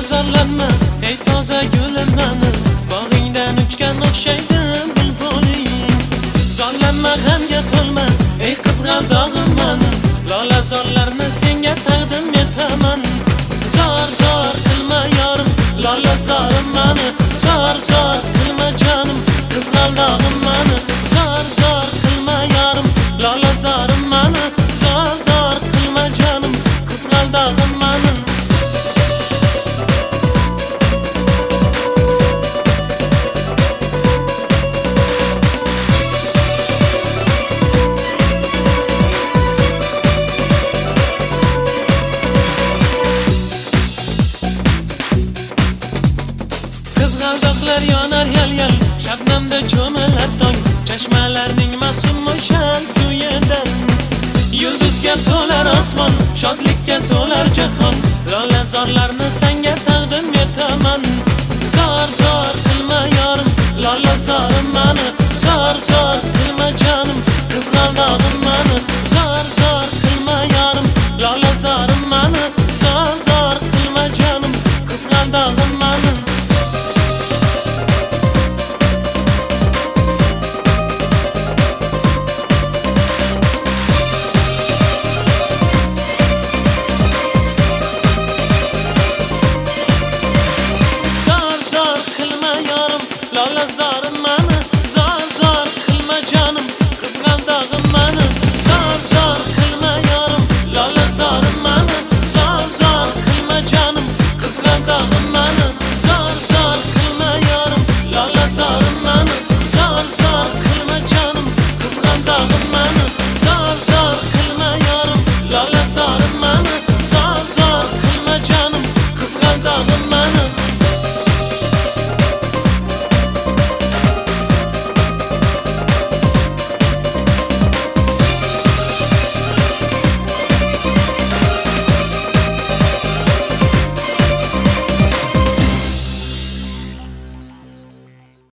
Zorlanma ey toza gulim mani, bog'ingdan uchgan o'xshaydi bulbuling. Zorlanma g'amga to'lma ey qizg'aldog'im mani, lola zorlarni senga taqdim etaman. Zor zor qilma yorim, lola zorim mani, zor zor qilma jonim, qizg'aldog'im mani. Zor zor qilma yorim, lola zorim mani, zor zor qilma jonim, qizg'aldog'im mani. Qizg'aldoqlar yonar yal-yal, shabnamda cho'milar tong, chashmalarning mavsum o'shan kuyidan. Yulduzga to'lar osmon, shodlikka to'lar jahon, lola zorlarni senga taqdim etaman. Zor zor qilma yorim, lola zorim mani, zor zor qilma jonim, qizg'aldog'im mani. Zor zor